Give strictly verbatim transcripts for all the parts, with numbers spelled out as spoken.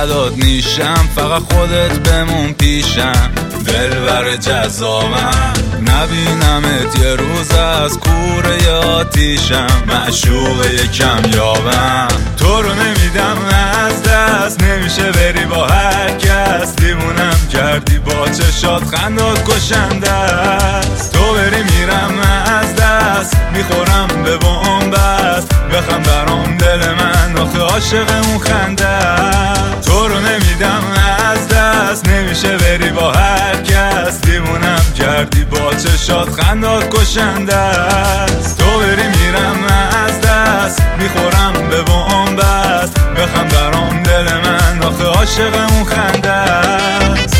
فدات نیشم، فقط خودت بمون پیشم. دلبر جذابم نبینمت یه روز از کوره آتیشم. معشوق یکم یابم تو رو نمیدم از دست، نمیشه بری با هر کس. دیوونم کردی با چشات خندات کشنده است. تو بری میرم از دست، میخورم به بنبست. بخم برام دل من آخه عاشق اون خنده است. تو رو نمیدم از دست، نمیشه بری با هر کس. دیوونم کردی با چشات خندات کشنده است. تو بری میرم از دست، میخورم به بنبست. بخم برام دل من آخه عاشق اون خنده است.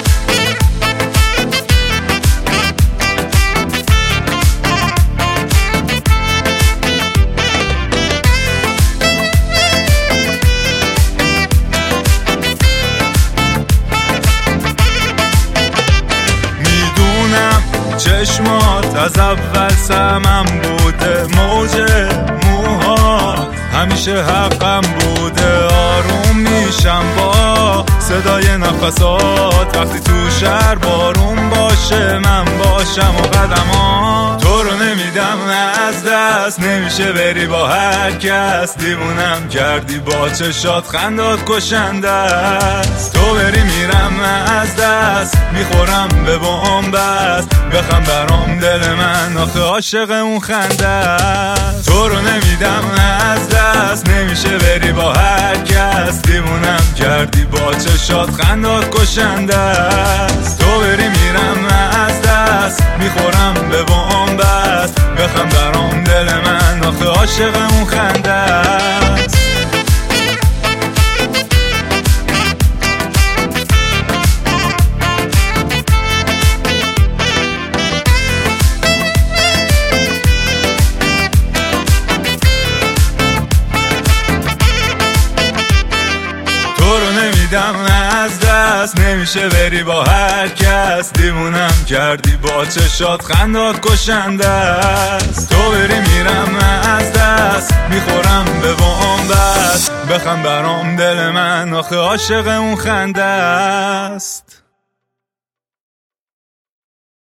چشمات از اول سمم بوده، موج موهات همیشه حقم بوده. آروم میشم با صدای نفسات، وقتی تو شهر بارون باشه من باشم و قدمات. تو رو نمیدم از دست، نمیشه بری با هر کس. دیوونم کردی با چشات خندات کشنده است. تو بری میرم از دست، میخورم به بنبست. بخم برام دل من آخه عاشق اون خنده است. تو رو نمیدم از دست، نمیشه بری با هر کس. دیوونم کردی با چشات خندات کشنده است. تو بری میرم از دست، میخورم به بنبست. بخم برام دل من آخه عاشق اون خنده است. نمیدم از دست، نمیشه بری با هر کس. دیوونم کردی با چشات خندات کشنده است. تو بری میرم از دست، میخورم به بنبست. بخم برام دل من آخه عاشق اون خنده است.